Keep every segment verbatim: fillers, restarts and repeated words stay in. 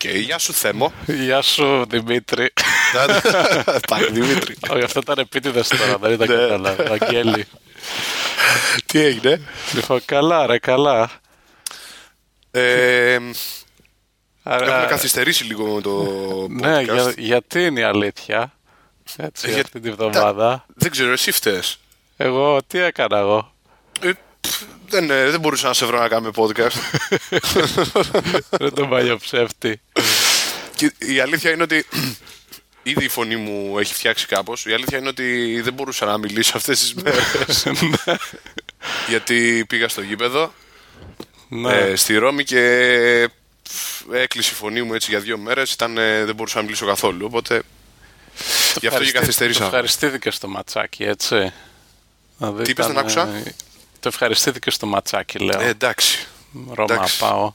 Γεια σου Θέμο. Γεια σου Δημήτρη. Πάει Δημήτρη. Όχι, αυτό ήταν επίτηδες τώρα, δεν ήταν καλά. Βαγγέλη. Τι έγινε? Λοιπόν, καλά ρε, καλά. Ε, Άρα, έχουμε καθυστερήσει λίγο με το podcast. Ναι, για, γιατί είναι η αλήθεια. Έτσι, Για- αυτή τη βδομάδα. Δεν ξέρω, εσύ φταίς. Εγώ, τι έκανα εγώ. Ε, πφ, δεν, ε, δεν μπορούσα να σε βρω να κάνουμε podcast. Δεν τον παλιό ψεύτη. Και η αλήθεια είναι ότι ήδη η φωνή μου έχει φτιάξει κάπως. Η αλήθεια είναι ότι δεν μπορούσα να μιλήσω αυτές τις μέρες. Γιατί πήγα στο γήπεδο Ναι. ε, στη Ρώμη και πφ, έκλεισε η φωνή μου έτσι για δύο μέρες. Ήταν, ε, δεν μπορούσα να μιλήσω καθόλου. Οπότε γι' αυτό και Το καθυστερήσα. ευχαριστήθηκε στο ματσάκι, έτσι. Δηλαδή Τι είπες, ήταν, δεν άκουσα? ε, Το ευχαριστήθηκε στο ματσάκι, λέω. Ε, εντάξει. Ρώμα εντάξει. πάω.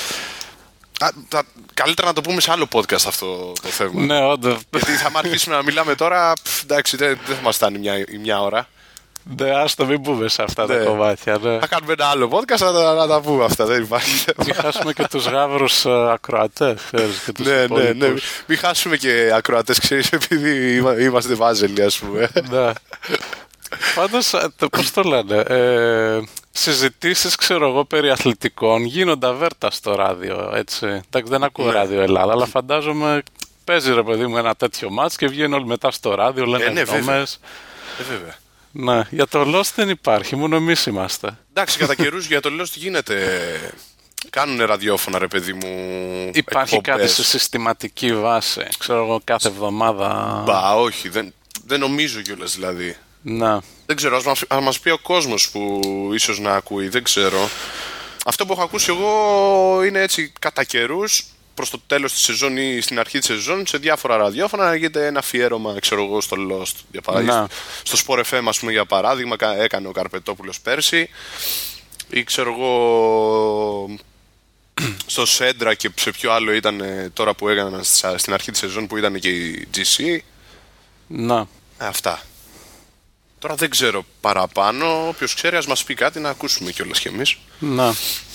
Α, τα- καλύτερα να το πούμε σε άλλο podcast αυτό το θέμα. Ναι, όντως. Γιατί θα μ' αρχίσουμε να μιλάμε τώρα. Πφ, εντάξει, δεν, δεν θα μας φτάνει μια, η μια ώρα. Ναι, άστο, μην πούμε σε αυτά Ναι. τα κομμάτια. Ναι. Θα κάνουμε ένα άλλο podcast να, τα- να τα πούμε αυτά. Δεν υπάρχει. Μην χάσουμε και τους γάβρους ε, ακροατές. ξέρεις, και τους Ναι, ναι, ναι. υπόλοιπους. Μην χάσουμε και ακροατές, ξέρεις, επειδή είμα- είμαστε βάζελοι, ας πούμε. Ναι. Πάντως, ε, το, πώς το λένε, ε, συζητήσεις, ξέρω εγώ, περί αθλητικών γίνονται αβέρτα στο ράδιο, έτσι. Εντάξει, δεν ακούω Ναι. ράδιο Ελλάδα, αλλά φαντάζομαι παίζει ρε παιδί μου ένα τέτοιο μάτς και βγαίνουν όλοι μετά στο ράδιο, λένε Ε, ναι, βέβαια. γνώμες. Ε, βέβαια. Ναι, για το Lost δεν υπάρχει, μόνο εμείς είμαστε. Εντάξει, κατά καιρούς για το λέω τι γίνεται. Κάνουνε ραδιόφωνα, ρε παιδί μου. Υπάρχει εκπομπές. κάτι σε συστηματική βάση, ξέρω εγώ, κάθε εβδομάδα. Μπα, όχι, δεν, δεν νομίζω κιόλας δηλαδή. Ναι. Δεν ξέρω, ας μας, ας μας πει ο κόσμος που ίσως να ακούει, δεν ξέρω. Αυτό που έχω ακούσει εγώ είναι έτσι κατά καιρούς, προς το τέλος της σεζόν ή στην αρχή της σεζόν, σε διάφορα ραδιόφωνα να γίνεται ένα αφιέρωμα, ξέρω εγώ, στο Lost. Για παράδειγμα, Να. στο Sport εφ εμ, ας πούμε, για παράδειγμα, κα- έκανε ο Καρπετόπουλος πέρσι. Ή ξέρω εγώ, στο Σέντρα και σε ποιο άλλο ήταν ε, τώρα που έκαναν στα- στην αρχή της σεζόν που ήταν και η τζι σι. Ναι. Ε, Αυτά. Τώρα δεν ξέρω παραπάνω. Όποιος ξέρει, ας μας πει κάτι να ακούσουμε κιόλας κι εμείς. Ναι.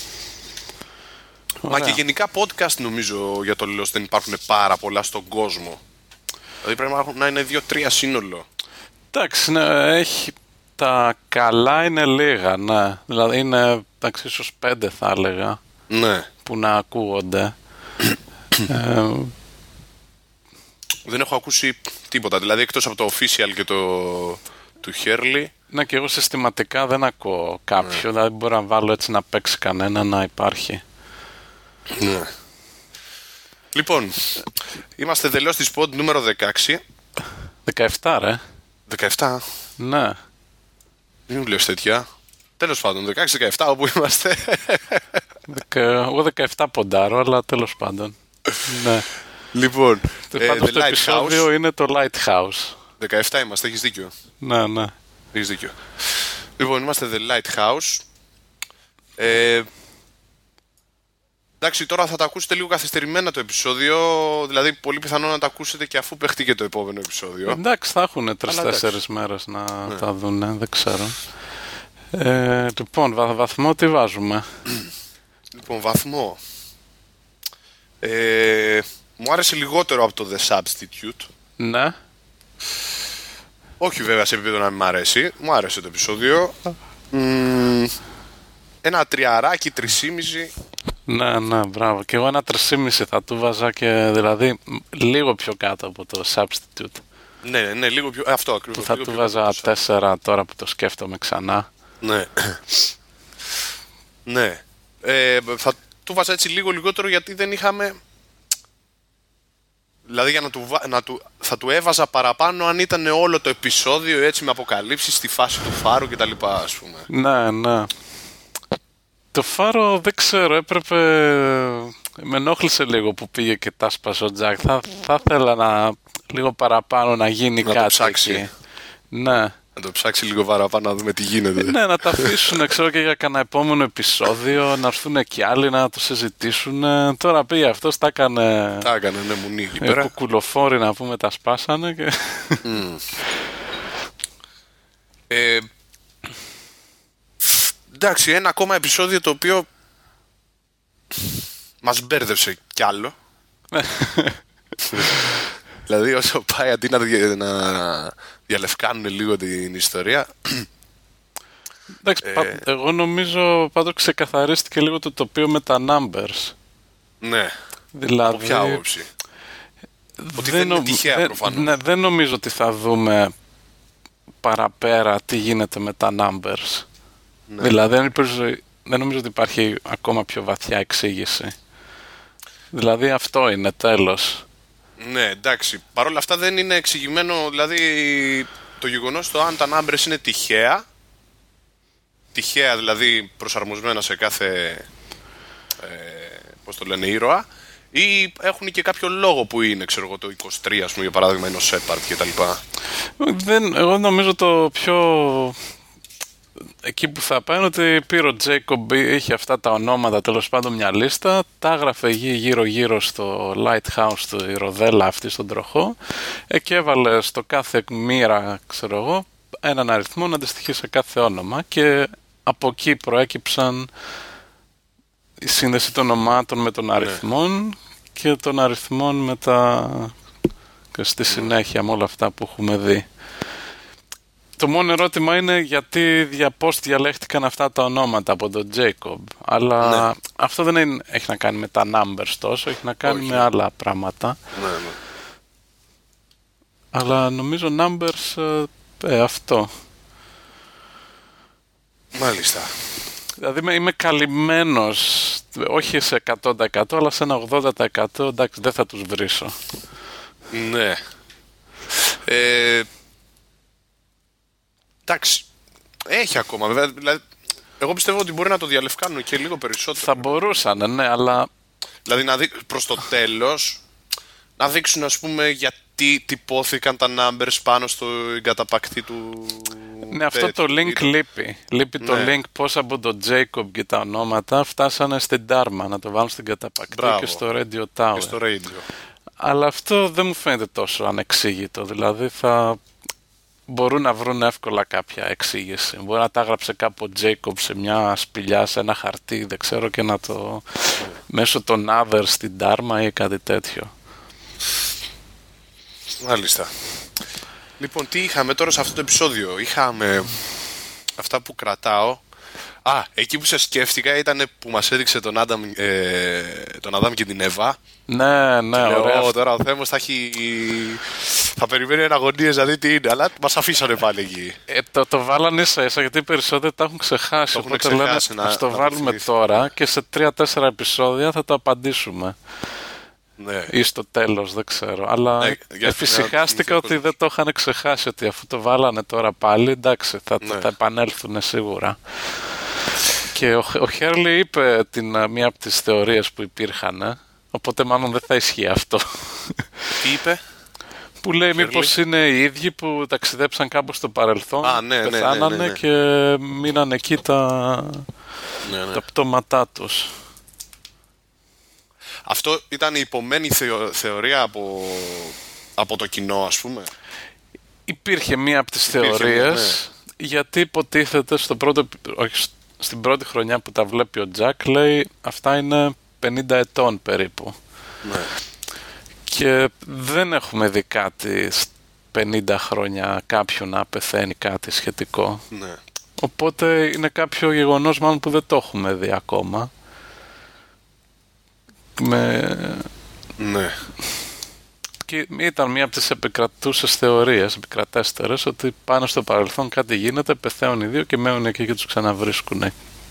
Μα και γενικά podcast νομίζω για το Lost δεν υπάρχουν πάρα πολλά στον κόσμο. Δηλαδή πρέπει να έχουν- να είναι δύο-τρία σύνολο. Εντάξει, ναι, έχει... τα καλά είναι λίγα, ναι. Δηλαδή είναι, εντάξει, ίσως πέντε θα έλεγα, Ναι. που να ακούγονται. ε, Δεν έχω ακούσει τίποτα. Δηλαδή εκτός από το official και το του Χέρλι. ναι, και εγώ συστηματικά δεν ακούω κάποιο, δηλαδή μπορώ να βάλω έτσι να παίξει κανένα, να υπάρχει. Ναι. Λοιπόν, είμαστε τελώς της pod νούμερο δεκαέξι. δεκαεπτά ρε. δεκαεπτά. Ναι. Δεν μου λες τέτοια. Τέλος πάντων, δεκαέξι δεκαεπτά όπου είμαστε. Δεκα... Εγώ δεκαεπτά ποντάρω, αλλά τέλος πάντων. Ναι. Λοιπόν, ε, Πάντως The το επεισόδιο Lighthouse. είναι το Lighthouse. δεκαεπτά είμαστε, έχεις δίκιο. Ναι, ναι. Έχεις δίκιο. Λοιπόν, είμαστε The Lighthouse. Ε, εντάξει, τώρα θα τα ακούσετε λίγο καθυστερημένα το επεισόδιο. Δηλαδή, πολύ πιθανό να τα ακούσετε και αφού παιχτεί και το επόμενο επεισόδιο. Εντάξει, θα έχουν τρεις-τέσσερις μέρες να τα δουν, δεν ξέρω. Ε, λοιπόν, βα- βαθμό τι βάζουμε. Λοιπόν, βαθμό. Ε, μου άρεσε λιγότερο από το The Substitute. Ναι. Όχι βέβαια σε επίπεδο να μην μ' αρέσει. Μου άρεσε το επεισόδιο. Μ, ένα τριαράκι, τρισήμιση. Ναι, ναι, μπράβο. Και εγώ ένα τρισήμιση θα του βάζα και δηλαδή μ, λίγο πιο κάτω από το Substitute. Ναι, ναι, λίγο πιο. Αυτό ακριβώς. Θα λίγο του πιο βάζα κάτω. τέσσερα τώρα που το σκέφτομαι ξανά. Ναι. Ναι. Ε, θα του βάζα έτσι λίγο λιγότερο γιατί δεν είχαμε. Δηλαδή για να του, βα- να του, θα του έβαζα παραπάνω αν ήταν όλο το επεισόδιο έτσι με αποκαλύψεις στη φάση του φάρου και τα λοιπά, ας πούμε. Ναι, ναι. Το φάρο δεν ξέρω, έπρεπε... Με ενόχλησε λίγο που πήγε και τα σπασε ο Τζακ. Θα, θα ήθελα να... λίγο παραπάνω να γίνει Να το κάτι ψάξει. εκεί. Ναι. Να το ψάξει λίγο παραπάνω να δούμε τι γίνεται. Ναι, να τα αφήσουν ξέρω και για κανένα επόμενο επεισόδιο, να έρθουν και άλλοι να το συζητήσουν. Τώρα πήγε αυτός, τα έκανε... Τα έκανε, ναι, μουνί εκεί Ε, πέρα. κουκουλοφόροι να πούμε τα σπάσανε και... Ε, εντάξει, ένα ακόμα επεισόδιο το οποίο μας μπέρδευσε κι άλλο. Δηλαδή όσο πάει αντί να, δια, να διαλευκάνουν λίγο την ιστορία. Εντάξει, ε... εγώ νομίζω πάντως ξεκαθαρίστηκε λίγο το τοπίο με τα numbers. Ναι, δηλαδή, από ποια άποψη? Ότι δεν, δεν είναι τυχαία δεν, προφανώς. Ναι, δεν νομίζω ότι θα δούμε παραπέρα τι γίνεται με τα numbers. Ναι. Δηλαδή δεν, δεν νομίζω ότι υπάρχει ακόμα πιο βαθιά εξήγηση. Δηλαδή αυτό είναι, τέλος. Ναι, εντάξει. Παρ' όλα αυτά δεν είναι εξηγημένο, δηλαδή το γεγονός το αν τα numbers είναι τυχαία, τυχαία δηλαδή προσαρμοσμένα σε κάθε, ε, πώς το λένε, ήρωα, ή έχουν και κάποιο λόγο που είναι, ξέρω εγώ, το είκοσι τρία, ας πούμε, για παράδειγμα, είναι ο Shepard και τα λοιπά. Δεν, εγώ νομίζω το πιο... Εκεί που θα πάει είναι ότι πήρε ο Τζέικομπ, είχε αυτά τα ονόματα, τέλος πάντων μια λίστα, τα έγραφε γύρω γύρω στο lighthouse του, η ροδέλα αυτή στον τροχό, ε, και έβαλε στο κάθε μοίρα, ξέρω εγώ, έναν αριθμό να αντιστοιχεί σε κάθε όνομα, και από εκεί προέκυψαν η σύνδεση των ονομάτων με των αριθμών, ναι, και των αριθμών με τα... και στη συνέχεια με όλα αυτά που έχουμε δει. Το μόνο ερώτημα είναι γιατί για πώς διαλέχτηκαν αυτά τα ονόματα από τον Jacob. Αλλά ναι, αυτό δεν είναι, έχει να κάνει με τα numbers τόσο, έχει να κάνει, όχι, με άλλα πράγματα. Ναι, ναι. Αλλά νομίζω numbers, ε, αυτό. Μάλιστα. Δηλαδή είμαι, είμαι καλυμμένος, όχι σε εκατό τοις εκατό, αλλά σε ένα ογδόντα τοις εκατό, εντάξει, δεν θα τους βρίσω. Ναι. Ε... Εντάξει, έχει ακόμα βέβαια. Δηλαδή, εγώ πιστεύω ότι μπορεί να το διαλευκάνουν και λίγο περισσότερο. Θα μπορούσαν, ναι, αλλά... Δηλαδή να δει, προς το τέλος να δείξουν, ας πούμε, γιατί τυπώθηκαν τα numbers πάνω στο εγκαταπακτή του... Ναι, αυτό το link το... λείπει. Λείπει, ναι, το link πώς από τον Jacob και τα ονόματα φτάσανε στην Dharma, να το βάλουν στην καταπακτή. Μπράβο. Και στο Radio Tower. Και στο Radio. Αλλά αυτό δεν μου φαίνεται τόσο ανεξήγητο. Δηλαδή θα... μπορούν να βρουν εύκολα κάποια εξήγηση. Μπορεί να τα έγραψε κάπου ο Jacob σε μια σπηλιά, σε ένα χαρτί, δεν ξέρω, και να το μέσω των others στην Dharma ή κάτι τέτοιο. Μάλιστα. Λοιπόν, τι είχαμε τώρα σε αυτό το επεισόδιο? Είχαμε αυτά που κρατάω. Α, εκεί που σε σκέφτηκα ήταν που μας έδειξε τον Άνταμ, ε, τον Αδάμ και την Εύα. Ναι, ναι, λέω, ωραία. Τώρα ο Θέμος θα έχει... θα περιμένει ένα αγωνίες να δει τι είναι, αλλά μας αφήσανε πάλι εκεί. Ε, το, το βάλανε ίσα ίσα γιατί οι περισσότεροι τα έχουν ξεχάσει. Το έχουν ξεχάσει, λένε, να, ας το να βάλουμε το τώρα και σε τρία-τέσσερα επεισόδια θα το απαντήσουμε. Ναι. Ή στο τέλος, δεν ξέρω. Αλλά ναι, εφησυχάστηκα ότι δεν το είχαν ξεχάσει, ότι αφού το βάλανε τώρα πάλι, εντάξει, θα, ναι, θα επανέλθουν σίγουρα. Και ο, ο Χέρλι είπε την, μία από τις θεωρίες που υπήρχαν, οπότε μάλλον δεν θα ισχύει αυτό. Τι είπε? Που λέει μήπως είναι οι ίδιοι που ταξιδέψαν κάπου στο παρελθόν, Α, ναι, πεθάνανε, ναι, ναι, ναι, και μείναν εκεί τα, ναι, ναι, τα πτώματά τους. Αυτό ήταν η υπομένη θεω, θεωρία από, από το κοινό, ας πούμε. Υπήρχε μία από τις Υπήρχε θεωρίες, ναι, γιατί υποτίθεται στο πρώτο, όχι, στην πρώτη χρονιά που τα βλέπει ο Τζακ, λέει αυτά είναι πενήντα ετών περίπου. Ναι. Και δεν έχουμε δει κάτι πενήντα χρόνια κάποιου να πεθαίνει κάτι σχετικό. Ναι. Οπότε είναι κάποιο γεγονός μάλλον που δεν το έχουμε δει ακόμα. Με... Ναι. Και ήταν μία από τις επικρατούσες θεωρίες, επικρατέστερες, ότι πάνω στο παρελθόν κάτι γίνεται, πεθαίνουν οι δύο και μένουν εκεί και τους ξαναβρίσκουν.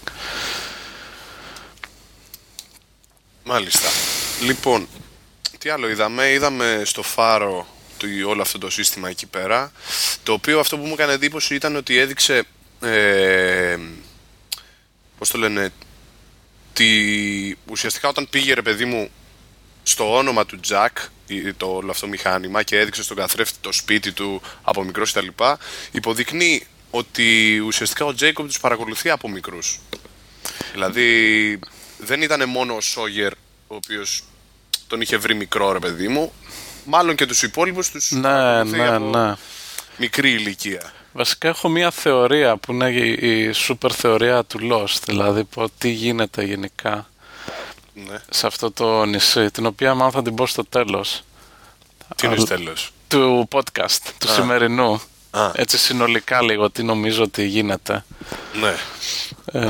Μάλιστα. Λοιπόν, τι άλλο είδαμε? Είδαμε στο φάρο το, όλο αυτό το σύστημα εκεί πέρα, το οποίο αυτό που μου έκανε εντύπωση ήταν ότι έδειξε ε, πώς το λένε, τη, ουσιαστικά όταν πήγε, ρε παιδί μου, στο όνομα του Τζακ το όλο αυτό μηχάνημα και έδειξε στον καθρέφτη το σπίτι του από μικρός κτλ, υποδεικνύει ότι ουσιαστικά ο Τζέικομπ τους παρακολουθεί από μικρούς. Δηλαδή δεν ήταν μόνο ο Σόγερ ο οποίος τον είχε βρει μικρό, ρε παιδί μου, μάλλον και τους υπόλοιπους τους ναι, παρακολουθεί ναι, από ναι. μικρή ηλικία. Βασικά έχω μια θεωρία που είναι η, η σούπερ θεωρία του Lost, δηλαδή πω τι γίνεται γενικά. Ναι. σε αυτό το νησί, την οποία μάλλον θα την πω στο τέλος. Τι είναι στο τέλος? Του podcast, του Α. σημερινού. Α. Έτσι συνολικά λίγο τι νομίζω ότι γίνεται. Ναι. Ε,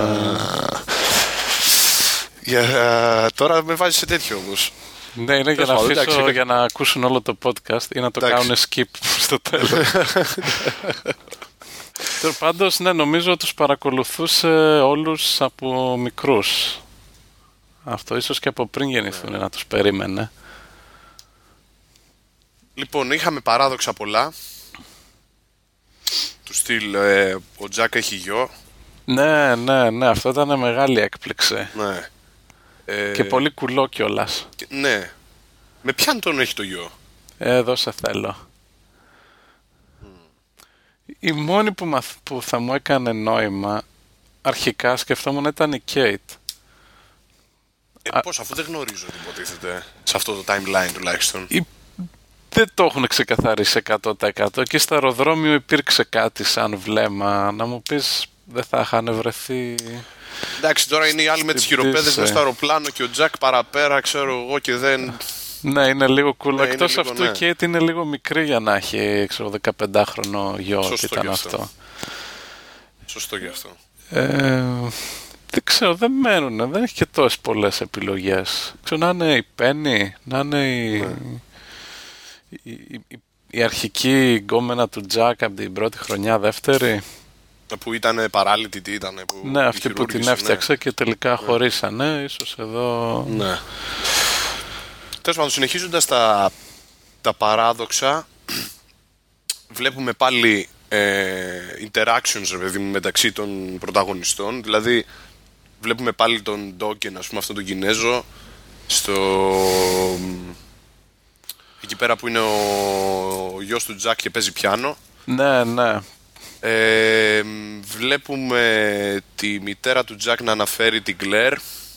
Για, τώρα με βάζεις σε τέτοιο όμως. ναι, είναι για να Τέλος πάντων, αφήσω εντάξει. για να ακούσουν όλο το podcast ή να το Εντάξει. κάνουν skip στο τέλος. Τώρα πάντως, ναι, νομίζω τους παρακολουθούσε όλους από μικρούς. Αυτό ίσως και από πριν γεννηθούν να τους περίμενε. Λοιπόν, είχαμε παράδοξα πολλά. Του στυλ, ε, ο Τζακ έχει γιο. Ναι, ναι, ναι, αυτό ήταν μεγάλη έκπληξη. Ναι. Ε, Και πολύ κουλό κιόλας. και- Ναι. Με ποιαν τον έχει το γιο? Εδώ σε θέλω. Η μόνη που, μαθ, που θα μου έκανε νόημα αρχικά σκεφτόμουν ήταν η Κέιτ. Ε, πώς, αφού δεν γνωρίζω τι υποτίθεται σε αυτό το timeline τουλάχιστον. Η... Δεν το έχουν ξεκαθαρίσει εκατό τοις εκατό. Εκεί στο αεροδρόμιο υπήρξε κάτι σαν βλέμμα. Να μου πεις δεν θα είχαν βρεθεί... Εντάξει, τώρα είναι οι άλλοι με τις χειροπέδες πτήση. μέσα στο αεροπλάνο και ο Τζακ παραπέρα, ξέρω εγώ, και δεν. Ναι, είναι λίγο cool. Ναι, είναι Εκτός λίγο, αυτού ναι. η Κέιτ είναι λίγο μικρή για να έχει ξέρω, δεκαπεντάχρονο γιο. Σωστό και ήταν γι' αυτό. αυτό. Σωστό γι' αυτό. Ε, δεν ξέρω, δεν μένουν. Δεν έχει και τόσες πολλές επιλογές. Ξέρω να είναι η Πέννη, να είναι η, Ναι. η, η, η, η αρχική γκόμενα του Τζακ από την πρώτη χρονιά, δεύτερη. Που ήταν παράλυτη, τι ήταν. Που Ναι, αυτή που την χειρούργησε, έφτιαξε και τελικά χωρίσανε. Ίσως εδώ... Ναι. ναι. Τέλος πάντων, συνεχίζοντας τα, τα παράδοξα, βλέπουμε πάλι ε, interactions, ρε παιδί μου, μεταξύ των πρωταγωνιστών. Δηλαδή, βλέπουμε πάλι τον Ντόκεν, ας πούμε, αυτόν τον Κινέζο, στο... εκεί πέρα που είναι ο, ο γιος του Τζακ και παίζει πιάνο. Ναι, ναι. Ε, βλέπουμε τη μητέρα του Τζακ να αναφέρει την Κλέρ.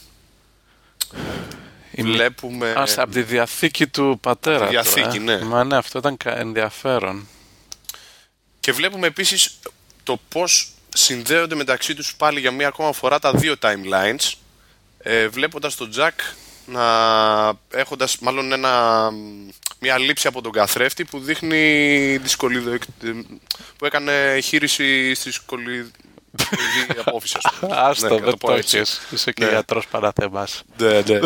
Η μη- Βλέπουμε... Α, από τη διαθήκη του πατέρα Από τη διαθήκη, του, ναι. Μα ναι, αυτό ήταν κα- ενδιαφέρον. Και βλέπουμε επίσης το πώς συνδέονται μεταξύ τους πάλι για μία ακόμα φορά τα δύο timelines, ε, βλέποντας τον Τζακ να έχοντας μάλλον ένα, μια λήψη από τον καθρέφτη που δείχνει δυσκολίδο, που έκανε χείριση στη σκολίδη απόφυση, ας πούμε. Άστο, Ναι, να δεν πω το έτσι. έχεις. Είσαι και Ναι. γιατρός παραθέμας. Ναι, ναι.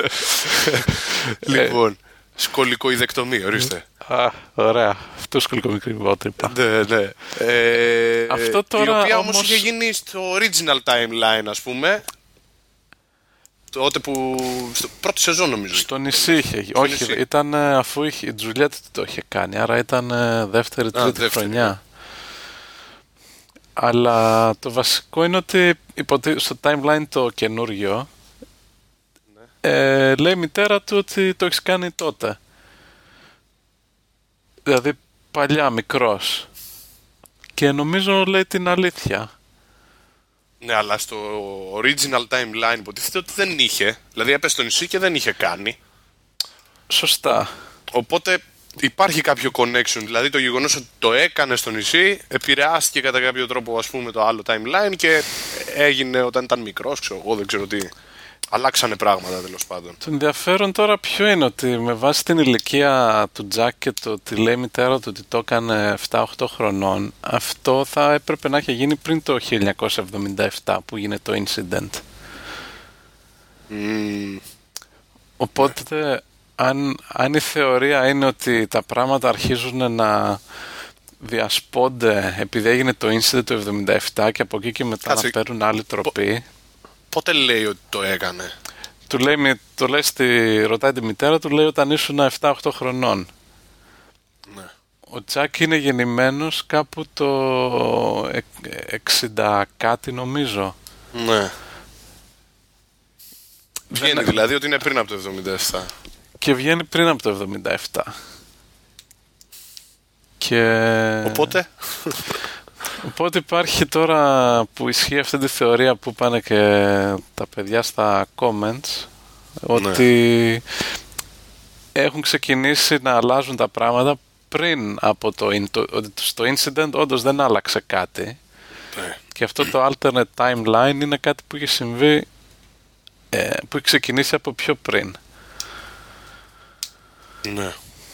Λοιπόν, σκολικοειδεκτομή, ορίστε. Α, ωραία. Αυτό σκολικομικρυβότρυπα. Ναι, ναι. Ε, Αυτό τώρα η οποία όμως όμως- είχε γίνει στο original timeline, ας πούμε. Τότε που. Στο πρώτη σεζόν, νομίζω. Στο νησί είχε. Στο Όχι, νησί. ήταν ε, αφού είχε, η Τζουλιέτ το είχε κάνει, άρα ήταν ε, δεύτερη, τρίτη δεύτερη, χρονιά. Αλλά το βασικό είναι ότι υποτι... στο timeline το καινούριο ε, λέει η μητέρα του ότι το έχεις κάνει τότε. Δηλαδή παλιά, μικρός. Και νομίζω λέει την αλήθεια. Ναι, αλλά στο original timeline υποτίθεται ότι δεν είχε. Δηλαδή έπεσε στο νησί και δεν είχε κάνει. Σωστά. Οπότε υπάρχει κάποιο connection. Δηλαδή το γεγονός ότι το έκανε στο νησί επηρεάστηκε κατά κάποιο τρόπο, ας πούμε, το άλλο timeline και έγινε όταν ήταν μικρός, ξέρω εγώ, δεν ξέρω τι. Αλλάξανε πράγματα, τέλος πάντων. Το ενδιαφέρον τώρα ποιο είναι ότι με βάση την ηλικία του Τζακ και το ότι λέει η μητέρα του ότι το έκανε επτά οκτώ χρονών, αυτό θα έπρεπε να έχει γίνει πριν το χίλια εννιακόσια εβδομήντα επτά που γίνεται το incident. Mm, Οπότε αν, αν η θεωρία είναι ότι τα πράγματα αρχίζουν να διασπώνται επειδή έγινε το incident το εβδομήντα επτά και από εκεί και μετά Κάτσε, να παίρνουν άλλη τροπή, πότε λέει ότι το έκανε? του λέει, μη- το λέει στη, ρωτάει τη μητέρα του, λέει όταν ήσουν επτά οκτώ χρονών. Ναι. Ο Τζακ είναι γεννημένος κάπου το ε- εξήντα κάτι νομίζω. Ναι. Βγαίνει Δεν- δηλαδή ότι είναι πριν από το εβδομήντα επτά. Και βγαίνει πριν από το εβδομήντα επτά. Και... Οπότε. Οπότε υπάρχει τώρα που ισχύει αυτή τη θεωρία που πάνε και τα παιδιά στα comments ότι έχουν ξεκινήσει να αλλάζουν τα πράγματα πριν από το, το ότι στο incident όντως δεν άλλαξε κάτι Ναι. και αυτό το alternate timeline είναι κάτι που είχε συμβεί ε, που έχει ξεκινήσει από πιο πριν. Ναι.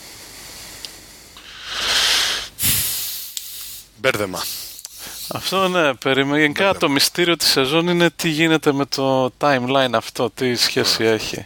Μπέρδεμα. Αυτό ναι, περίμενε. Γενικά το μυστήριο της σεζόν είναι τι γίνεται με το timeline αυτό, τι σχέση yeah. έχει.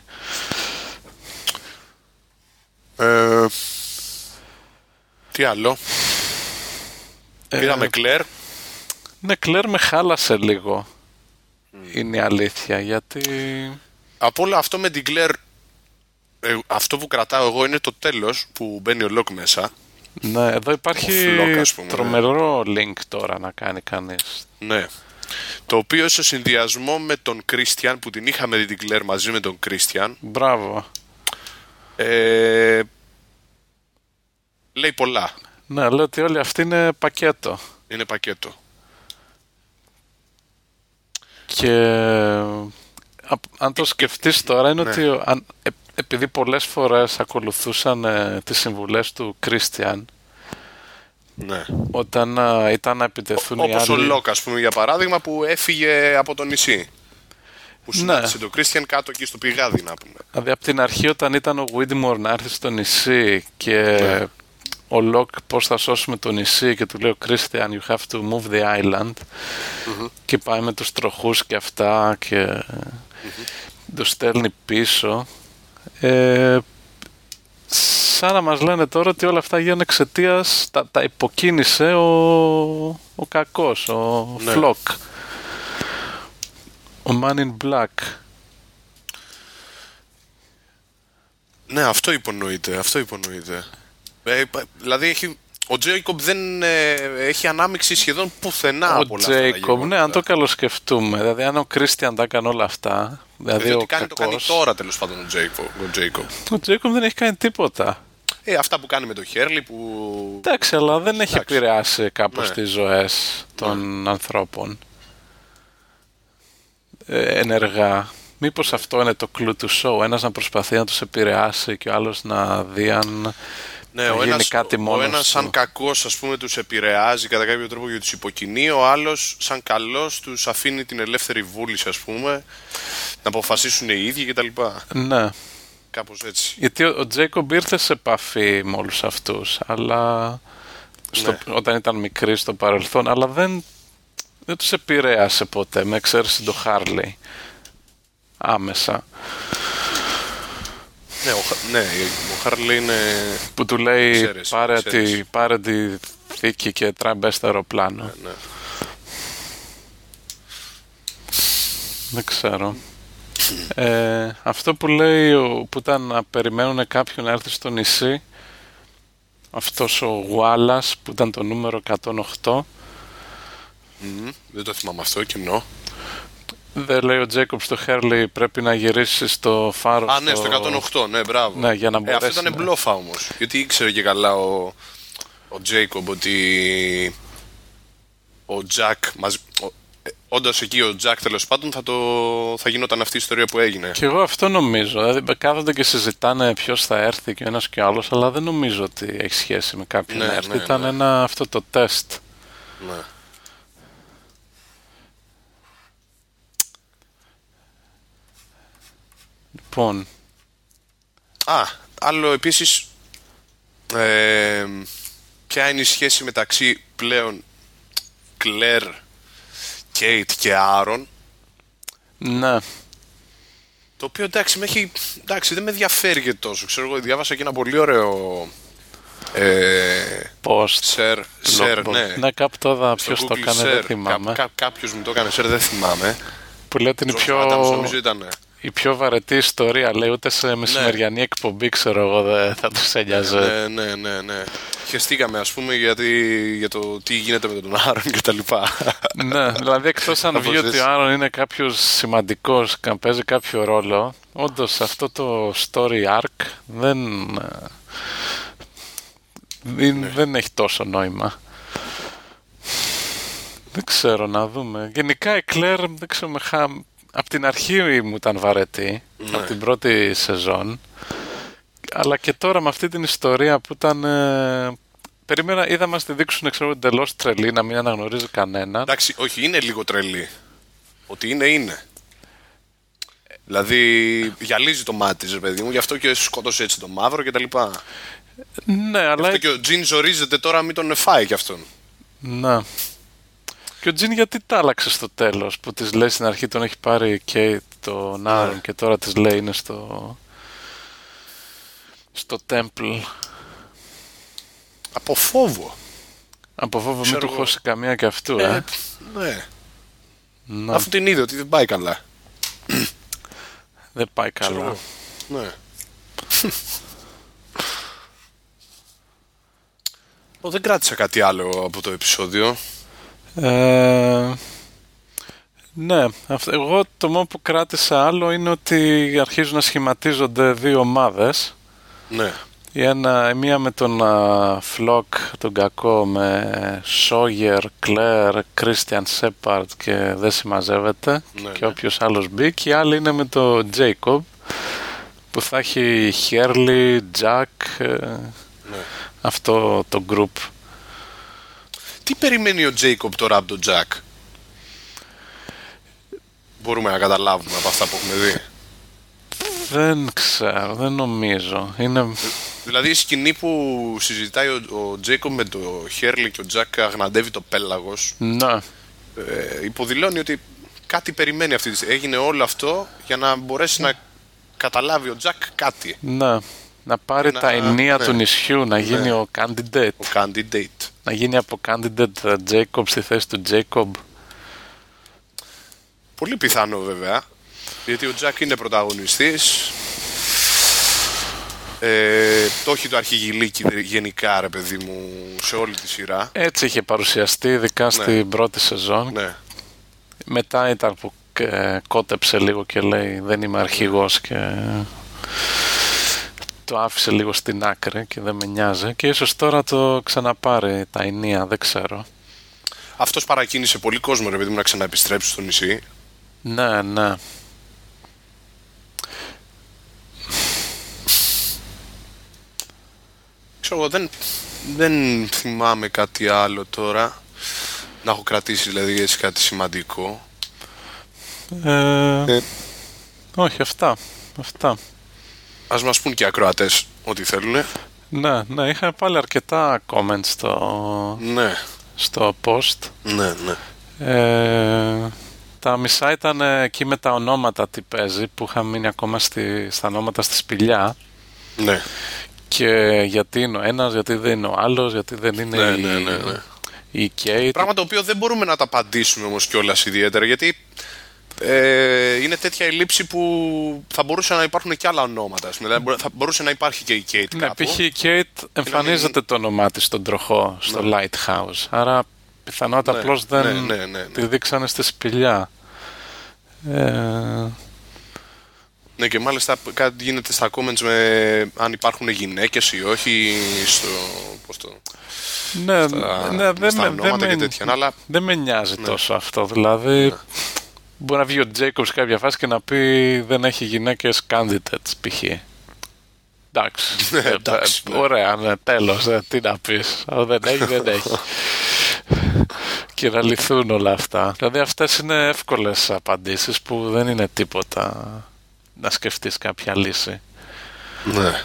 Ε, τι άλλο. Ε, Πήραμε Κλέρ. Ναι, Κλέρ με χάλασε λίγο. Mm. Είναι η αλήθεια, γιατί... Από όλο αυτό με την Κλέρ, ε, αυτό που κρατάω εγώ είναι το τέλος που μπαίνει ο Λοκ μέσα. Ναι, εδώ υπάρχει φλοκ, τρομερό link τώρα να κάνει κανείς. Ναι. Το οποίο σε συνδυασμό με τον Κρίστιαν, που την είχαμε δει την Κλέρ μαζί με τον Κρίστιαν. Μπράβο. Ε, λέει πολλά. Ναι, λέω ότι όλοι αυτοί είναι πακέτο. Είναι πακέτο. Και αν το σκεφτείς τώρα είναι ναι. ότι αν, ε, επειδή πολλές φορές ακολουθούσαν ε, τις συμβουλές του Κρίστιαν, ναι. όταν ε, ήταν να επιτεθούν Ό, οι όπως άλλοι... ο Λοκ, ας πούμε, για παράδειγμα, που έφυγε από το νησί. Που συνάντησε ναι. τον Κρίστιαν κάτω εκεί στο πηγάδι, να πούμε. Δηλαδή από την αρχή, όταν ήταν ο Widmore να έρθει στο νησί και ναι. ο Λοκ πώς θα σώσουμε το νησί και του λέει ο Christian you have to move the island mm-hmm. και πάει με τους τροχούς και αυτά και mm-hmm. το στέλνει πίσω, ε, σαν να μας λένε τώρα ότι όλα αυτά γίνανε εξαιτίας, τα, τα υποκίνησε ο, ο κακός, ο ναι. Flock, ο Man in Black. Ναι, αυτό υπονοείται, αυτό υπονοείται. Ε, δηλαδή έχει, ο Τζέικομπ δεν ε, έχει ανάμειξη σχεδόν πουθενά ο από όλα Τζέικομπ, ναι, αν το καλοσκεφτούμε. Δηλαδή, αν ο Κρίστιαν τα έκανε όλα αυτά. Δηλαδή, δηλαδή ο κάνει, κακός, το κάνει τώρα τέλος πάντων ο Τζέικομπ. Ο Τζέικομπ δεν έχει κάνει τίποτα. Ε, αυτά που κάνει με τον Χέρλι που. Εντάξει, αλλά δεν έχει Εντάξει. επηρεάσει κάπως ναι. τις ζωές των ναι. ανθρώπων. Ε, ενεργά. Μήπως αυτό είναι το κλου του show, ένας να προσπαθεί να τους επηρεάσει και ο άλλος να δει αν ναι, ο ένας, κάτι μόνος ο ένας σαν κακός, ας πούμε, τους επηρεάζει κατά κάποιο τρόπο και τους υποκινεί, ο άλλος σαν καλός τους αφήνει την ελεύθερη βούληση, ας πούμε, να αποφασίσουν οι ίδιοι κτλ. Ναι. Κάπως έτσι. Γιατί ο Τζέικομπ ήρθε σε επαφή με όλους αυτούς, αλλά στο, ναι. όταν ήταν μικροί στο παρελθόν, αλλά δεν, δεν τους επηρέασε ποτέ, με εξαίρεση το Χάρλι. Άμεσα. Ναι, ο, ναι, ο Χάρλι είναι... Που του λέει ξέρεις, πάρε, ξέρεις. Τη, πάρε τη θήκη και τράμπε στο αεροπλάνο. Ναι, ναι. Δεν ξέρω. ε, αυτό που λέει που ήταν να περιμένουν κάποιον να έρθει στο νησί, αυτός ο Γουάλας που ήταν το νούμερο εκατόν οκτώ. Mm, δεν το θυμάμαι αυτό, κοινό. Δεν λέει ο Τζέικομπ στο Χέρλι πρέπει να γυρίσει στο φάρο. Α, ναι, στο εκατόν οκτώ, ναι, μπράβο. Ναι, για να μπορέσει, ε, αυτό ήταν ναι. μπλόφα όμως. Γιατί ήξερε και καλά ο, ο Τζέικομπ ότι ο Τζακ, μαζί, όντας εκεί ο Τζακ τέλος πάντων θα, το, θα γινόταν αυτή η ιστορία που έγινε. Και εγώ αυτό νομίζω. Δηλαδή κάθονται και συζητάνε ποιος θα έρθει και ο ένας και ο άλλος, αλλά δεν νομίζω ότι έχει σχέση με κάποιον ναι, να έρθει. Ναι, ήταν ναι. ένα αυτό το τεστ. Ναι. Λοιπόν. Α, άλλο επίσης, ε, ποια είναι η σχέση μεταξύ πλέον Κλέρ, Κέιτ και Άρον. Ναι. Το οποίο εντάξει, με έχει, εντάξει δεν με ενδιαφέρει και τόσο. Ξέρω εγώ, διάβασα και ένα πολύ ωραίο ε, post. Share, share, ναι. Ναι, κάπου τώρα ποιος το έκανε, δεν θυμάμαι. Κά, κά, κάποιος μου το έκανε share, δεν θυμάμαι. Που λέει ότι είναι πιο... νομίζω ήταν. Η πιο βαρετή ιστορία, λέει, ούτε σε μεσημεριανή ναι. εκπομπή, ξέρω εγώ, δεν θα τους ένοιαζε. Ναι, ναι, ναι, ναι. Χεστήκαμε, ας πούμε, γιατί, για το τι γίνεται με τον Άρον και τα λοιπά. Ναι, δηλαδή εκτός αν βγει ότι ο Άρον είναι κάποιος σημαντικός και παίζει κάποιο ρόλο, όντως αυτό το story arc δεν, ναι. δεν έχει τόσο νόημα. Δεν ξέρω, να δούμε. Γενικά η Κλέρ, δεν ξέρω, με χα... από την αρχή μου ήταν βαρετή, ναι. από την πρώτη σεζόν, αλλά και τώρα με αυτή την ιστορία που ήταν... Ε... Περίμενα, είδα μας τη δείξουν, ξέρω, εντελώς τρελή, να μην αναγνωρίζει κανέναν. Εντάξει, όχι, είναι λίγο τρελή. Ότι είναι, είναι. Δηλαδή γυαλίζει το μάτι της, ρε παιδί μου, γι' αυτό και σκότωσε έτσι το μαύρο κτλ. Ναι, αλλά. Αυτό και ο Τζιν ζορίζεται τώρα μην τον φάει κι αυτόν. Ναι. Και ο Τζιν γιατί τα άλλαξε στο τέλος, που της λέει στην αρχή τον έχει πάρει και τον Άρον ναι. και τώρα της λέει είναι στο. στο Temple. Από φόβο. Από φόβο μην του χώσει καμία και αυτού, ε. ε ναι. ναι. Αφού την είδε ότι δεν πάει καλά. Δεν πάει καλά. Ξέρω. Ναι. Ο, δεν κράτησα κάτι άλλο από το επεισόδιο. Ε, ναι, αυτό, εγώ το μόνο που κράτησα άλλο είναι ότι αρχίζουν να σχηματίζονται δύο ομάδες. Ναι. Η ένα, μία με τον Φλοκ, τον κακό, με Σόγερ, Κλέρ, Κρίστιαν Σέπαρτ και δεν συμμαζεύεται ναι, και ναι. όποιος άλλος μπει. Και η άλλη είναι με τον Τζέικομπ που θα έχει Χέρλι, Τζακ, ναι. αυτό το group. Τι περιμένει ο Τζέικομπ τώρα από τον Τζακ? Μπορούμε να καταλάβουμε από αυτά που έχουμε δει. Δεν ξέρω, δεν νομίζω. Είναι... Δηλαδή η σκηνή που συζητάει ο Τζέικομπ με το Χέρλι και ο Τζακ αγναντεύει το πέλαγος. Ναι. Ε, υποδηλώνει ότι κάτι περιμένει αυτή τη στιγμή. Έγινε όλο αυτό για να μπορέσει να καταλάβει ο Τζακ κάτι. Ναι. Να πάρει να... τα ενία ναι. του νησιού, να γίνει ναι. ο candidate. Ο candidate. Να γίνει από candidate Jacob στη θέση του Jacob. Πολύ πιθανό βέβαια. Γιατί ο Τζακ είναι πρωταγωνιστής. Ε, το έχει το αρχηγηλίκι γενικά, ρε παιδί μου, σε όλη τη σειρά. Έτσι είχε παρουσιαστεί, ειδικά ναι. στην πρώτη σεζόν. Ναι. Μετά ήταν που ε, κότεψε λίγο και λέει δεν είμαι αρχηγός και το άφησε λίγο στην άκρη και δεν με νοιάζει. Και ίσως τώρα το ξαναπάρει τα ενία, δεν ξέρω. Αυτός παρακίνησε πολύ κόσμο, ρε παιδί μου, να ξαναεπιστρέψει στο νησί. Ναι, ναι. Ξέρω, δεν, δεν θυμάμαι κάτι άλλο τώρα. Να έχω κρατήσει δηλαδή έτσι κάτι σημαντικό. Ε, ε. Όχι, αυτά. αυτά. Ας μας πούν και οι ακροατές ό,τι θέλουν. Ναι, ναι, είχα πάλι αρκετά comments στο, ναι. στο post. Ναι, ναι. Ε, τα μισά ήταν εκεί με τα ονόματα τι παίζει, που είχα μείνει ακόμα στη, στα ονόματα στη σπηλιά. Ναι. Και γιατί είναι ο ένας, γιατί δεν είναι ο άλλος, γιατί δεν είναι ναι, η, ναι, ναι, ναι. η Kate. Πράγμα το οποίο δεν μπορούμε να τα απαντήσουμε όμως κιόλας ιδιαίτερα, γιατί ε, είναι τέτοια η λήψη που θα μπορούσαν να υπάρχουν και άλλα ονόματα. Δηλαδή θα μπορούσε να υπάρχει και η Kate ναι, κάπου. π.χ. η Kate εμφανίζεται μην... το όνομά της στον τροχό, στο ναι. Lighthouse. Άρα πιθανότατα ναι, απλώς δεν ναι, ναι, ναι, ναι. τη δείξανε στη σπηλιά. Ε... Ναι, και μάλιστα κάτι γίνεται στα comments με αν υπάρχουν γυναίκες ή όχι στο... Πώς το... Ναι, στα, ναι, δεν στα με, δεν και τέτοια, με, αλλά... δεν με νοιάζει ναι. τόσο αυτό. Δηλαδή, ναι. μπορεί να βγει ο Τζέικομπ σε κάποια φάση και να πει δεν έχει γυναίκες candidates π.χ. Εντάξει. ναι, εντάξει ε, ναι. Ωραία, ναι, τέλος. Ε, τι να πεις. Αν δεν έχει, δεν έχει. Και να λυθούν όλα αυτά. Δηλαδή αυτές είναι εύκολες απαντήσεις που δεν είναι τίποτα να σκεφτείς κάποια λύση. Ναι.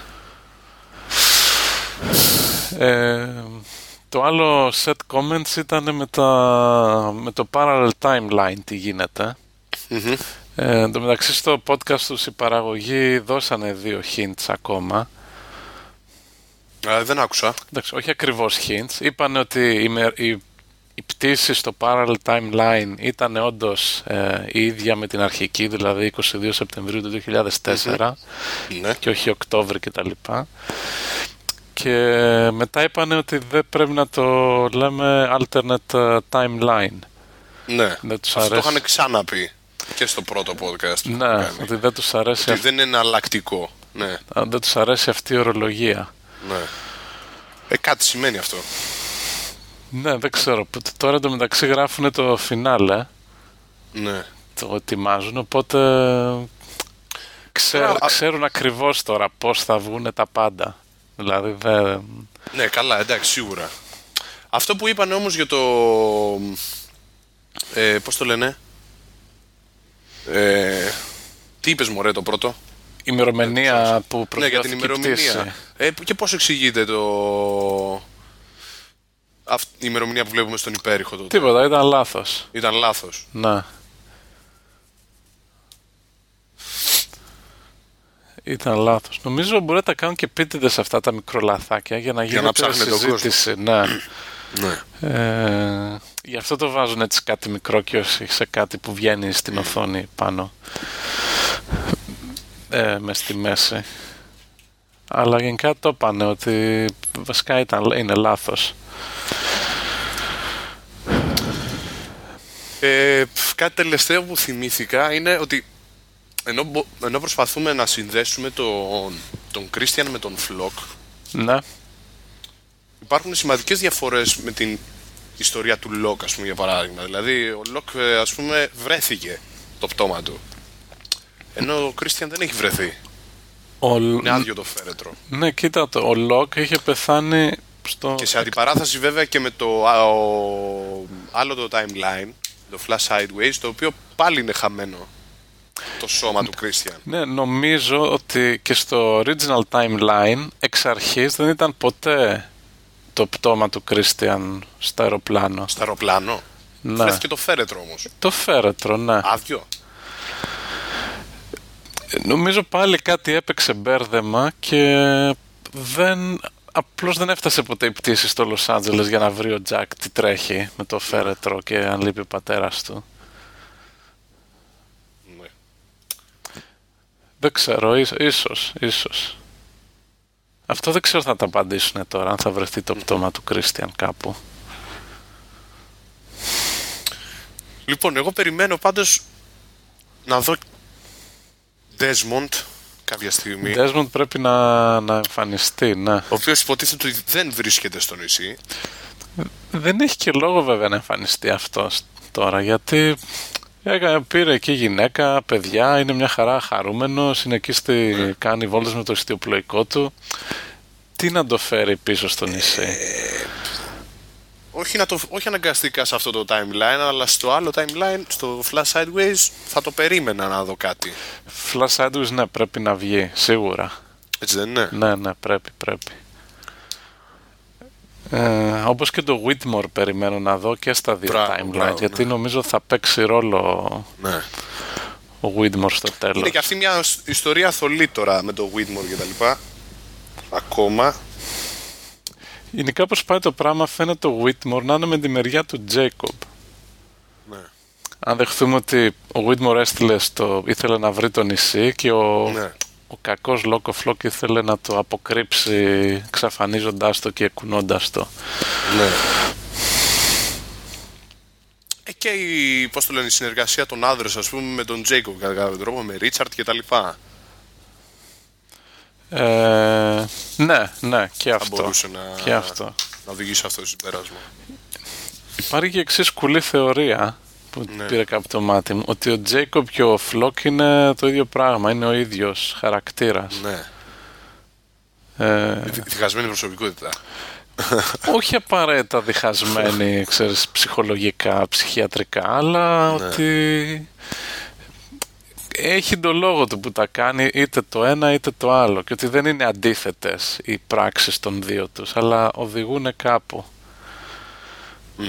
Ε, το άλλο set comments ήταν με, τα, με το parallel timeline τι γίνεται. Mm-hmm. Ε, εν τω μεταξύ στο podcast τους οι παραγωγοί δώσανε δύο hints ακόμα. Ε, δεν άκουσα. Εντάξει, όχι ακριβώς hints. Είπανε ότι η, η, η πτήση στο parallel timeline ήταν όντως ε, η ίδια με την αρχική, δηλαδή είκοσι δύο Σεπτεμβρίου του δύο χιλιάδες τέσσερα mm-hmm. και όχι Οκτώβρη κτλ. Και μετά είπανε ότι δεν πρέπει να το λέμε alternate timeline. Ναι, δεν τους αυτό αρέσει. το είχαν ξαναπεί και στο πρώτο podcast. Ναι, ότι δεν τους αρέσει. Ότι αυ... δεν είναι εναλλακτικό. Ναι. Δεν τους αρέσει αυτή η ορολογία. Ναι. Ε, κάτι σημαίνει αυτό. Ναι, δεν ξέρω. Τώρα εντωμεταξύ γράφουν το φινάλε. Ναι. Το ετοιμάζουν, οπότε ξέρ, Α, ξέρουν ακριβώς τώρα πώς θα βγουν τα πάντα. Δηλαδή δεν... Ναι, καλά, εντάξει, σίγουρα. Αυτό που είπαν όμως για το... Ε, πώς το λένε? Ε, Τι είπες μωρέ το πρώτο? Ημερομηνία ε, που ναι, για την ημερομηνία. Ε, και πώς εξηγείται το... Αυτή η ημερομηνία που βλέπουμε στον υπέρηχο τότε? Τίποτα, ήταν λάθος. Ήταν λάθος. Να. Ήταν λάθος. Νομίζω μπορεί να τα κάνουν και επίτηδες αυτά τα μικρολαθάκια για να γίνει μια συζήτηση. Ναι. Ναι. Ε, γι' αυτό το βάζουν έτσι κάτι μικρό και όχι σε κάτι που βγαίνει στην mm. οθόνη πάνω. Ε, μες στη μέση. Αλλά γενικά το είπανε ότι βασικά ήταν, είναι λάθος. Ε, κάτι τελευταίο που θυμήθηκα είναι ότι ενώ, ενώ προσπαθούμε να συνδέσουμε τον, τον Christian με τον Flock, ναι, υπάρχουν σημαντικές διαφορές με την ιστορία του Locke, ας πούμε, για παράδειγμα. Δηλαδή ο Locke, ας πούμε, βρέθηκε το πτώμα του, ενώ ο Christian δεν έχει βρεθεί. Ο... είναι άδειο το φέρετρο. Ναι, κοίτα το, ο Locke είχε πεθάνει στο... και σε αντιπαράθεση βέβαια και με το α, ο, άλλο το timeline, το Flash Sideways, το οποίο πάλι είναι χαμένο το σώμα του Christian. Ναι, νομίζω ότι και στο original timeline εξ αρχής δεν ήταν ποτέ το πτώμα του Christian στο αεροπλάνο. Στο αεροπλάνο? Ναι. Βρέθηκε το φέρετρο όμως. Το φέρετρο, ναι. Άδειο. Νομίζω πάλι κάτι έπαιξε μπέρδεμα και δεν... απλώς δεν έφτασε ποτέ η πτήση στο Λος Άντζελες για να βρει ο Τζακ τι τρέχει με το φέρετρο και αν λείπει ο πατέρας του. Ναι. Δεν ξέρω, ίσως, ίσως, ίσως. Αυτό δεν ξέρω θα τα απαντήσουν τώρα, αν θα βρεθεί το πτώμα του Κρίστιαν κάπου. Λοιπόν, εγώ περιμένω πάντως να δω Desmond κάποια στιγμή. Desmond πρέπει να, να εμφανιστεί, ναι. Ο οποίος υποτίθεται ότι δεν βρίσκεται στο νησί. Δεν έχει και λόγο βέβαια να εμφανιστεί αυτός τώρα, γιατί πήρε εκεί γυναίκα, παιδιά, είναι μια χαρά χαρούμενος, είναι εκεί στη, mm. κάνει βόλτες με το ιστιοπλοϊκό του. Τι να το φέρει πίσω στο νησί? Ε, όχι, να το, όχι αναγκαστικά σε αυτό το timeline, αλλά στο άλλο timeline, στο Flash Sideways, θα το περίμενα να δω κάτι. Flash Sideways, ναι, πρέπει να βγει, σίγουρα. Έτσι δεν είναι? Ναι, ναι, πρέπει, πρέπει. Ε, όπως και το Whitmore περιμένω να δω και στα δύο μπράβο, timeline, μπράβο, γιατί ναι. νομίζω θα παίξει ρόλο ναι. ο Whitmore στο τέλος. Είναι και αυτή μια ιστορία θολή τώρα με το Whitmore και τα λοιπά. Ακόμα. Είναι κάπως πάει το πράγμα, φαίνεται το Whitmore να είναι με τη μεριά του Jacob. Ναι. Αν δεχθούμε ότι ο Whitmore έστειλε στο, ήθελε να βρει το νησί και ο, ναι. ο κακός Lock of Flock ήθελε να το αποκρύψει εξαφανίζοντάς το και κουνώντας το. Ναι. Ε, και η, πώς το λένε, η συνεργασία των άντρες, ας πούμε, με τον Jacob κατά κάποιο τρόπο, με Richard και τα λοιπά. Ε, ναι, ναι, και θα αυτό. μπορούσε να, και αυτό. να οδηγήσει αυτό το συμπέρασμα. Υπάρχει και εξής κουλή θεωρία που ναι. πήρε κάπου το μάτι μου, ότι ο Jacob και ο Flock είναι το ίδιο πράγμα, είναι ο ίδιος χαρακτήρας. Ναι. Ε, διχασμένη προσωπικότητα. Όχι απαραίτητα διχασμένη, ξέρεις, ψυχολογικά, ψυχιατρικά, αλλά ναι. ότι έχει το λόγο του που τα κάνει είτε το ένα είτε το άλλο και ότι δεν είναι αντίθετες οι πράξεις των δύο τους, αλλά οδηγούν κάπου. Mm.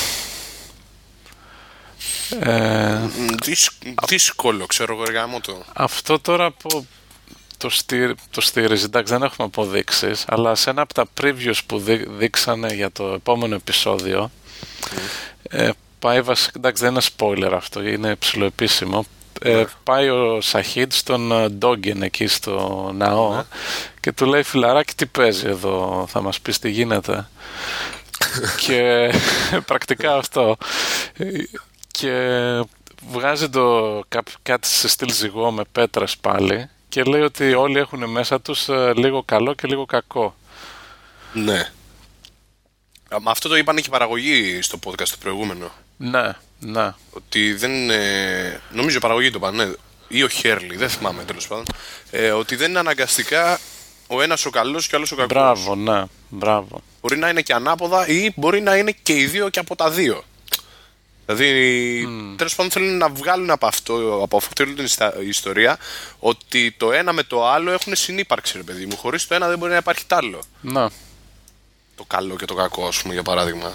Ε, δύσκολο, ξέρω εγώ, εργάμο το. Αυτό τώρα που το, στήρι, το στήριζε, εντάξει, δεν έχουμε αποδείξεις, αλλά σε ένα από τα previews που δεί, δείξανε για το επόμενο επεισόδιο, mm. ε, πάει βασικά, εντάξει, δεν είναι spoiler αυτό, είναι ψιλοεπίσημο. Ε, πάει ο Σαχίντ στον Ντόγκεν εκεί στο ναό ναι. και του λέει, φιλαράκι, τι παίζει εδώ, θα μας πεις τι γίνεται. Και πρακτικά αυτό, και βγάζει το κάτι σε στυλ ζυγό με πέτρες πάλι και λέει ότι όλοι έχουν μέσα τους λίγο καλό και λίγο κακό. Ναι. Μα αυτό το είπαν και η παραγωγή στο podcast το προηγούμενο. Ναι, ναι. Ότι δεν είναι. Νομίζω η παραγωγή το είπαν, ναι. Ή ο Χέρλι, δεν θυμάμαι τέλος πάντων. Ε, ότι δεν είναι αναγκαστικά ο ένας ο καλός και ο άλλος ο κακός. Μπράβο, ναι, μπράβο. Μπορεί να είναι και ανάποδα ή μπορεί να είναι και οι δύο και από τα δύο. Δηλαδή, Mm. τέλος πάντων θέλουν να βγάλουν από αυτό, από αυτή όλη την ιστορία, ότι το ένα με το άλλο έχουν συνύπαρξη, ρε παιδί μου. Χωρίς το ένα δεν μπορεί να υπάρχει τ' άλλο. Να. Το καλό και το κακό, ας πούμε, για παράδειγμα.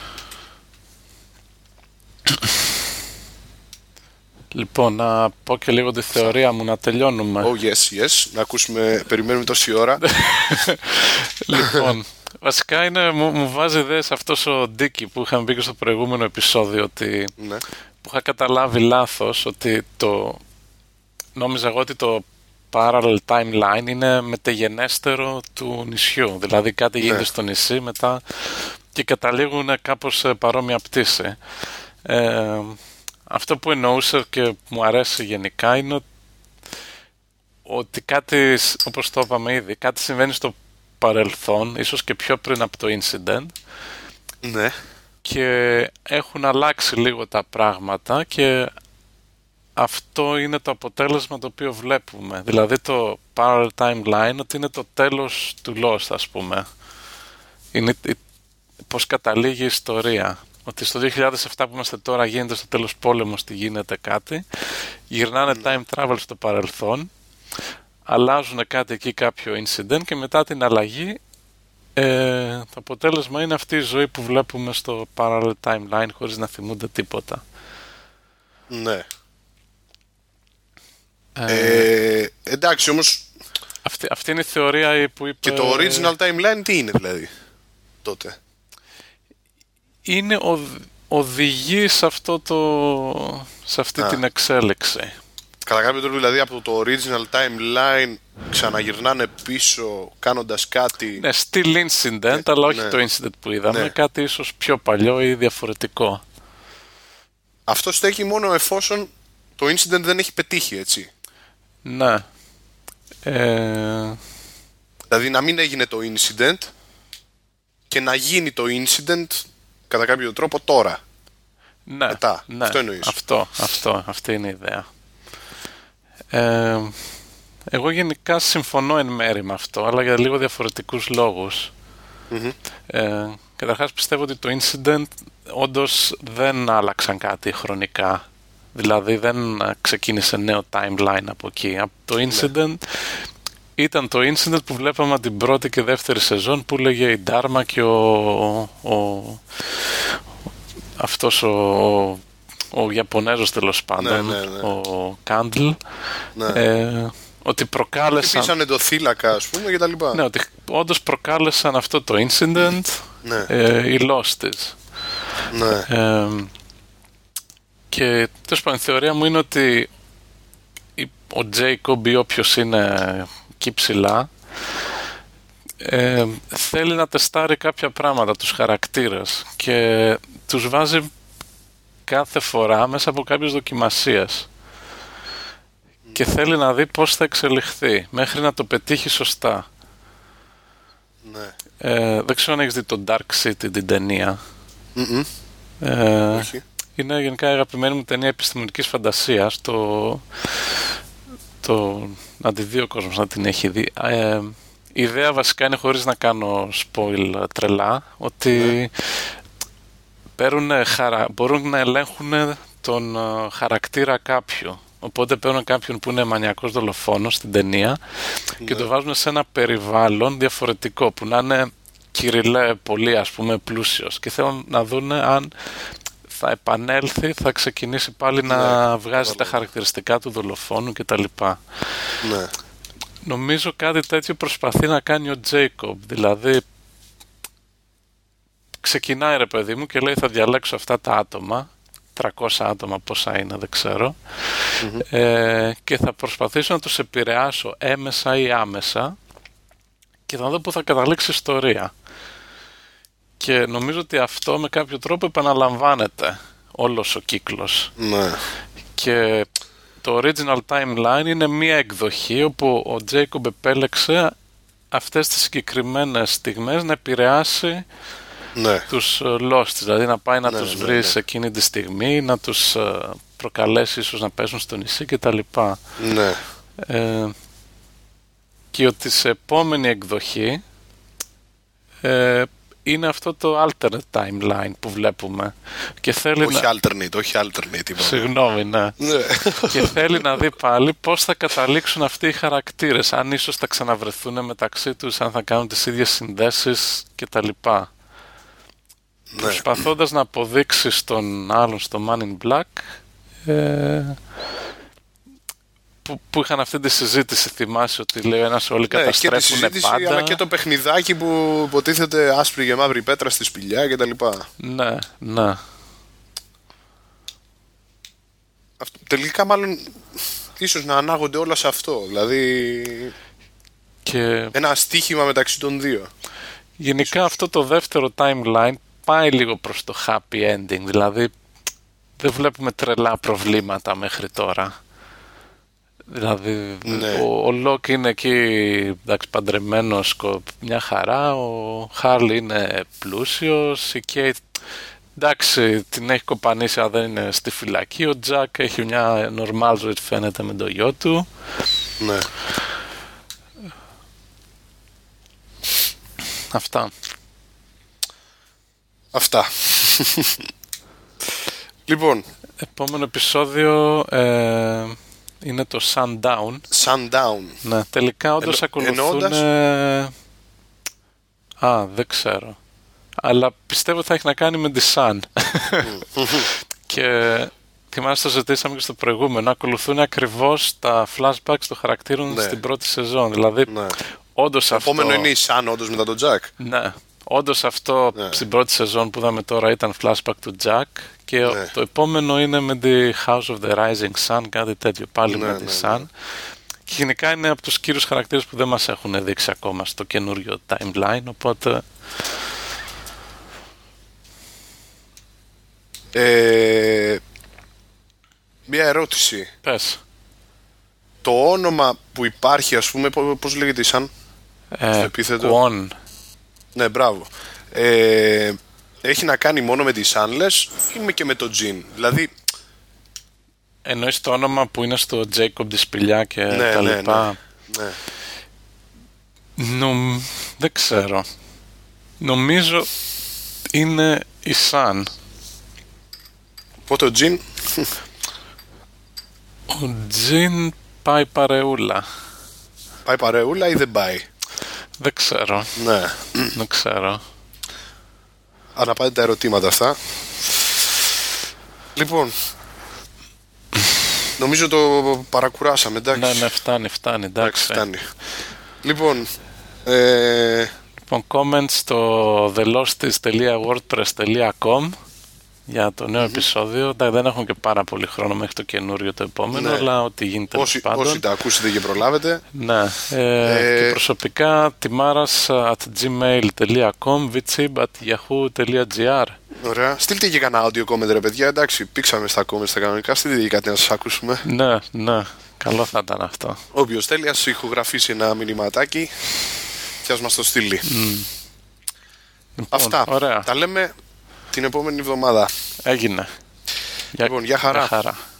Λοιπόν, να πω και λίγο τη θεωρία μου, να τελειώνουμε. Oh yes, yes. Να ακούσουμε, περιμένουμε τόση ώρα. Λοιπόν, βασικά είναι, μου, μου βάζει ιδέες αυτός ο Ντίκι που είχαμε πει και στο προηγούμενο επεισόδιο, ότι Ναι. που είχα καταλάβει λάθος, ότι το νόμιζα εγώ ότι το parallel timeline είναι μετεγενέστερο του νησιού. Δηλαδή κάτι γίνεται Ναι. στο νησί μετά και καταλήγουν κάπως σε παρόμοια πτήση. Ε, αυτό που εννοούσα και μου αρέσει γενικά είναι ότι κάτι, όπως το είπαμε ήδη, κάτι συμβαίνει στο παρελθόν, ίσως και πιο πριν από το incident, Ναι. και έχουν αλλάξει λίγο τα πράγματα και αυτό είναι το αποτέλεσμα το οποίο βλέπουμε. Δηλαδή το parallel timeline, ότι είναι το τέλος του Lost, ας πούμε. Είναι πώς καταλήγει η ιστορία. Ότι στο δύο χιλιάδες επτά που είμαστε τώρα γίνεται στο τέλος πόλεμος, τι γίνεται κάτι. Γυρνάνε time travel στο παρελθόν, αλλάζουν κάτι εκεί, κάποιο incident, και μετά την αλλαγή ε, το αποτέλεσμα είναι αυτή η ζωή που βλέπουμε στο parallel timeline χωρίς να θυμούνται τίποτα. Ναι. Ε, Ε, εντάξει, όμως αυτή, αυτή είναι η θεωρία που είπε... και το original timeline τι είναι δηλαδή τότε? Είναι ο, οδηγεί σε, αυτό το, σε αυτή Α. την εξέλιξη. Κατά κάποιο τρόπο δηλαδή από το original timeline ξαναγυρνάνε πίσω κάνοντας κάτι. Ναι, still incident, αλλά όχι ναι. το incident που είδαμε, Ναι. κάτι ίσως πιο παλιό ή διαφορετικό. Αυτό στέκει μόνο εφόσον το incident δεν έχει πετύχει, έτσι. Ναι. Ε, Δηλαδή να μην έγινε το incident και να γίνει το incident κατά κάποιο τρόπο τώρα. ναι, Μετά. ναι. Αυτό εννοείς. Αυτό, αυτό, αυτή είναι η ιδέα. Ε, εγώ γενικά συμφωνώ εν μέρη με αυτό, αλλά για λίγο διαφορετικούς λόγους. Mm-hmm. Ε, καταρχάς πιστεύω ότι το incident όντως δεν άλλαξαν κάτι χρονικά. Δηλαδή δεν ξεκίνησε νέο timeline από εκεί. Το incident ήταν το incident που βλέπαμε την πρώτη και δεύτερη σεζόν, που λέγε η Dharma και ο, ο αυτός ο, ο, ο Ιαπωνέζος τέλος πάντων, Ναι, ναι, ναι. ο Κάντλ, Ναι. ε, ότι προκάλεσαν... Χτυπήσανε το θύλακα, ας πούμε, και τα λοιπά. Ναι, ότι όντως προκάλεσαν αυτό το incident, Ναι. ε, οι Losties. Ναι. Ε, και τέλος πάντων η θεωρία μου είναι ότι ο Τζέικομπ ή όποιος είναι εκεί ψηλά ε, θέλει να τεστάρει κάποια πράγματα, τους χαρακτήρες, και τους βάζει κάθε φορά μέσα από κάποιες δοκιμασίες και θέλει να δει πώς θα εξελιχθεί μέχρι να το πετύχει σωστά. Ναι. Ε, δεν ξέρω αν έχεις δει το Dark City, την ταινία. Mm-mm. Ε, Όχι. είναι γενικά η αγαπημένη μου ταινία επιστημονικής φαντασίας. Το, το, να τη δει ο κόσμος, να την έχει δει. Ε, η ιδέα βασικά είναι, χωρίς να κάνω spoil τρελά, ότι Ναι. παίρνουν χαρα, μπορούν να ελέγχουν τον ε, χαρακτήρα κάποιου. Οπότε παίρνουν κάποιον που είναι μανιακός δολοφόνος στην ταινία και Ναι. το βάζουν σε ένα περιβάλλον διαφορετικό, που να είναι κυριλέ πολύ, ας πούμε, πλούσιος, και θέλουν να δουν αν θα επανέλθει, θα ξεκινήσει πάλι να Ναι, βγάζει τα κατάλαβα. χαρακτηριστικά του δολοφόνου κτλ. Ναι. Νομίζω κάτι τέτοιο προσπαθεί να κάνει ο Τζέικομπ. Δηλαδή ξεκινάει, ρε παιδί μου, και λέει θα διαλέξω αυτά τα άτομα, τριακόσια άτομα πόσα είναι δεν ξέρω, mm-hmm. ε, και θα προσπαθήσω να τους επηρεάσω έμεσα ή άμεσα και θα δω που θα καταλήξει η ιστορία. Και νομίζω ότι αυτό με κάποιο τρόπο επαναλαμβάνεται όλος ο κύκλος. Ναι. Και το original timeline είναι μία εκδοχή όπου ο Jacob επέλεξε αυτές τις συγκεκριμένες στιγμές να επηρεάσει Ναι. τους Lost, δηλαδή να πάει να Ναι, τους ναι, βρει ναι. σε εκείνη τη στιγμή, να τους προκαλέσει ίσως να πέσουν στο νησί κτλ. Ναι. Ε, και ότι σε επόμενη εκδοχή ε, είναι αυτό το alternate timeline που βλέπουμε. Και θέλει όχι να... alternate, όχι alternate. Είπαμε. Συγγνώμη, ναι. Και θέλει να δει πάλι πώς θα καταλήξουν αυτοί οι χαρακτήρες. Αν ίσως θα ξαναβρεθούν μεταξύ τους, αν θα κάνουν τις ίδιες συνδέσεις κτλ. Ναι. Προσπαθώντας να αποδείξει στον άλλον, στο Man in Black, ε, που, που είχαν αυτή τη συζήτηση, θυμάσαι ότι λέει ένας όλοι ναι, καταστρέφουν και τη πάντα. Αλλά και το παιχνιδάκι που υποτίθεται άσπρη και μαύρη πέτρα στη σπηλιά κτλ. Ναι, ναι. Αυτό, τελικά μάλλον ίσως να ανάγονται όλα σε αυτό. Δηλαδή και... ένα στοίχημα μεταξύ των δύο. Γενικά ίσως. Αυτό το δεύτερο timeline πάει λίγο προς το happy ending. Δηλαδή δεν βλέπουμε τρελά προβλήματα μέχρι τώρα. Δηλαδή ναι. ο, ο Λοκ είναι εκεί εντάξει, παντρεμένος, μια χαρά. Ο Χάρλ είναι πλούσιος. Η Κέιτ εντάξει την έχει κοπανίσει, αλλά δεν είναι στη φυλακή. Ο Τζακ έχει μια normal ζωή, φαίνεται, με το γιο του. Ναι. Αυτά. Αυτά. Λοιπόν, επόμενο επεισόδιο ε, είναι το Sundown. Sundown. Ναι, τελικά όντως Εννο, ακολουθούν... Εννοώντας... Ε, α, δεν ξέρω. Αλλά πιστεύω θα έχει να κάνει με τη Sun. Και θυμάστε το ζητήσαμε και στο προηγούμενο. Ακολουθούν ακριβώς τα flashbacks των χαρακτήρων ναι. στην πρώτη σεζόν. Δηλαδή, ναι. όντως αυτό... Το επόμενο είναι η Sun, όντως μετά τον Jack. Ναι. Όντως αυτό ναι. στην πρώτη σεζόν που είδαμε τώρα ήταν flashback του Jack. Και ναι. το επόμενο είναι με τη House of the Rising Sun, κάτι τέτοιο πάλι ναι, με τη ναι, Sun. Ναι. Και γενικά είναι από τους κύριους χαρακτήρες που δεν μας έχουν δείξει ακόμα στο καινούριο timeline, οπότε... Ε, μια ερώτηση. Πες. Το όνομα που υπάρχει, ας πούμε, πώς λέγεται η Sun? Ε, στο επίθετο. Kwon. Ναι, μπράβο. Ε, έχει να κάνει μόνο με τις Sunless ή και με το Jin? Δηλαδή... Εννοείς το όνομα που είναι στο Jacob τη σπηλιά και ναι, τα ναι, λοιπά. Ναι, ναι. Νομ... Δεν ξέρω. Νομίζω είναι η Sun. Πότε ο Jin? Ο Jin πάει παρεούλα. Πάει παρεούλα ή δεν πάει? Δεν ξέρω. Ναι. Δεν ξέρω. Αναπάντε τα ερωτήματα αυτά. Λοιπόν, νομίζω το παρακουράσαμε, εντάξει. Ναι, ναι, φτάνει, φτάνει, εντάξει. φτάνει. Λοιπόν, ε... λοιπόν, comments στο the-losties τελεία wordpress τελεία com για το νέο mm-hmm. επεισόδιο. Δεν έχουμε και πάρα πολύ χρόνο μέχρι το καινούριο το επόμενο, ναι. αλλά ό,τι γίνεται όσοι, πάντων. Όσοι τα ακούσετε και προλάβετε. Ναι. Ε, ε... Και προσωπικά τιμάρας at gmail τελεία com, vitsib at yahoo τελεία gr. Ωραία. Στείλτε και κανένα audio comment, ρε παιδιά. Εντάξει, πήξαμε στα comments στα κανονικά. Στείλτε και κάτι να σας ακούσουμε. Ναι, ναι. Καλό θα ήταν αυτό. Όποιος θέλει, ας ηχογραφήσει ένα μηνυματάκι και ας μας το στείλει. Mm. Λοιπόν, αυτά. Ωραία. Τα λέμε την επόμενη εβδομάδα. Έγινε. Λοιπόν, για χαρά. Για χαρά.